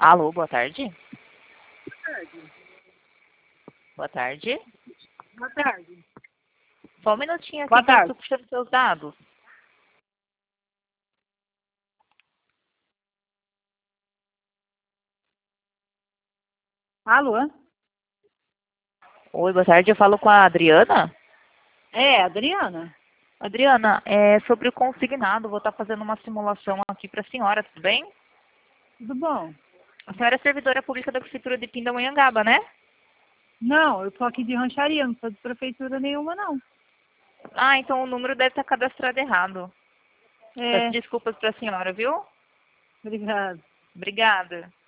Alô, boa tarde. Boa tarde. Boa tarde. Boa tarde. Só um minutinho aqui Boa que eu tarde. estou puxando seus dados. Alô? Oi, boa tarde. Eu falo com a Adriana. É, Adriana? Adriana, é sobre o consignado. Vou estar fazendo uma simulação aqui para a senhora, tudo bem? Tudo bom? A senhora é servidora pública da Prefeitura de Pindamonhangaba, né? Não, eu tô aqui de rancharia, não sou de prefeitura nenhuma, não. Ah, então o número deve estar cadastrado errado. Peço É, desculpas para a senhora, viu? obrigada. Obrigada.